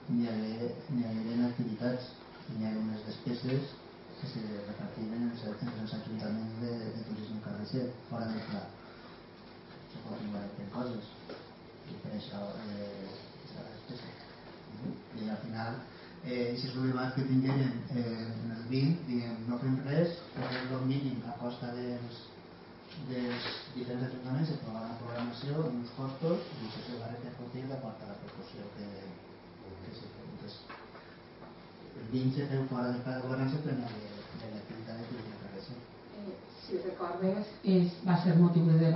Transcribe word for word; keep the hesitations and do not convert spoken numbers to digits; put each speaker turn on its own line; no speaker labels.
n'hi hagueren activitats, n'hi ha unes despeses que se repartiren entre els ajuntaments de turisme carretger, fora del pla. Se continuen fent coses i per això aquesta despesa. I al final, aquest problemat que tingueren en el vint, diguem, no fem res, fem el mínim a costa dels diferents ajuntaments, se troba una programació, uns costos, i això se va repercutir d'acord a la proporció que se fes. El vint se feu fora del pla de governança per l'activitat de turisme carretger.
Si recordes, va ser motiu de debat